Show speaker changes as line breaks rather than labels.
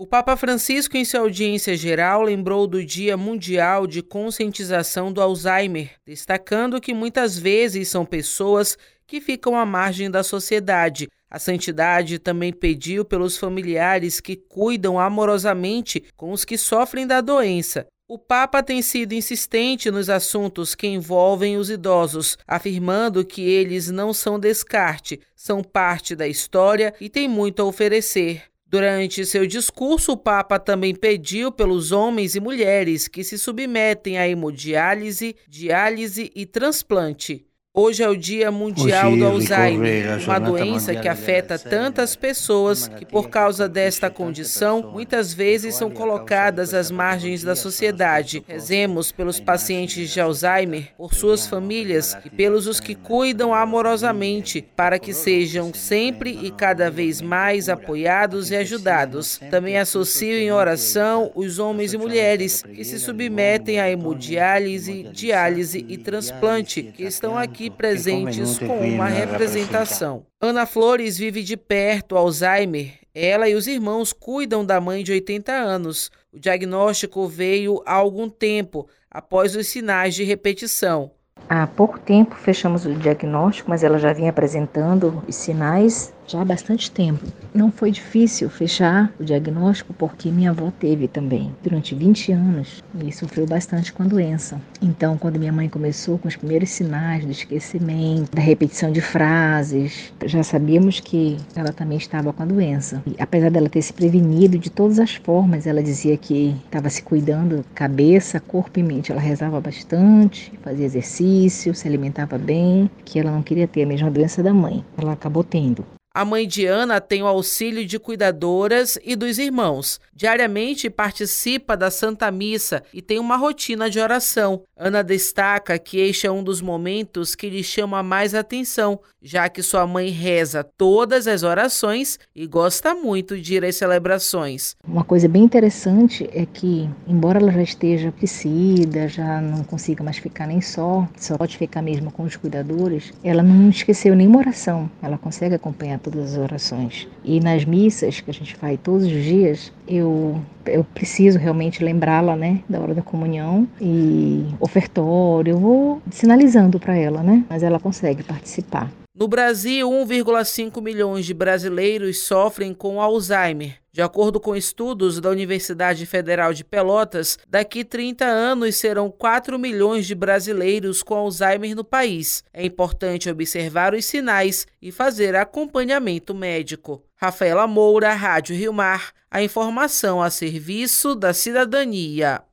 O Papa Francisco, em sua audiência geral, lembrou do Dia Mundial de Conscientização do Alzheimer, destacando que muitas vezes são pessoas que ficam à margem da sociedade. A santidade também pediu pelos familiares que cuidam amorosamente com os que sofrem da doença. O Papa tem sido insistente nos assuntos que envolvem os idosos, afirmando que eles não são descarte, são parte da história e têm muito a oferecer. Durante seu discurso, o Papa também pediu pelos homens e mulheres que se submetem à hemodiálise, diálise e transplante. Hoje é o Dia Mundial do Alzheimer, uma doença que afeta tantas pessoas que, por causa desta condição, muitas vezes são colocadas às margens da sociedade. Rezemos pelos pacientes de Alzheimer, por suas famílias e pelos os que cuidam amorosamente, para que sejam sempre e cada vez mais apoiados e ajudados. Também associo em oração os homens e mulheres que se submetem à hemodiálise, diálise e transplante, que estão aqui presentes com uma representação. Ana Flores vive de perto o Alzheimer. Ela e os irmãos cuidam da mãe de 80 anos. O diagnóstico veio há algum tempo, após os sinais de repetição.
Há pouco tempo fechamos o diagnóstico, mas ela já vinha apresentando os sinais já há bastante tempo. Não foi difícil fechar o diagnóstico porque minha avó teve também durante 20 anos e sofreu bastante com a doença. Então, quando minha mãe começou com os primeiros sinais do esquecimento, da repetição de frases, já sabíamos que ela também estava com a doença. E, apesar dela ter se prevenido de todas as formas, ela dizia que estava se cuidando cabeça, corpo e mente. Ela rezava bastante, fazia exercício, se alimentava bem, que ela não queria ter a mesma doença da mãe. Ela acabou tendo.
A mãe de Ana tem o auxílio de cuidadoras e dos irmãos. Diariamente participa da Santa Missa e tem uma rotina de oração. Ana destaca que este é um dos momentos que lhe chama mais atenção, já que sua mãe reza todas as orações e gosta muito de ir às celebrações.
Uma coisa bem interessante é que, embora ela já esteja crescida, já não consiga mais ficar nem só pode ficar mesmo com os cuidadores, ela não esqueceu nenhuma oração, ela consegue acompanhar todas as orações. E nas missas que a gente faz todos os dias, eu preciso realmente lembrá-la, da hora da comunhão e ofertório, eu vou sinalizando para ela, mas ela consegue participar.
No Brasil, 1,5 milhões de brasileiros sofrem com Alzheimer. De acordo com estudos da Universidade Federal de Pelotas, daqui 30 anos serão 4 milhões de brasileiros com Alzheimer no país. É importante observar os sinais e fazer acompanhamento médico. Rafaela Moura, Rádio Rio Mar, a informação a serviço da cidadania.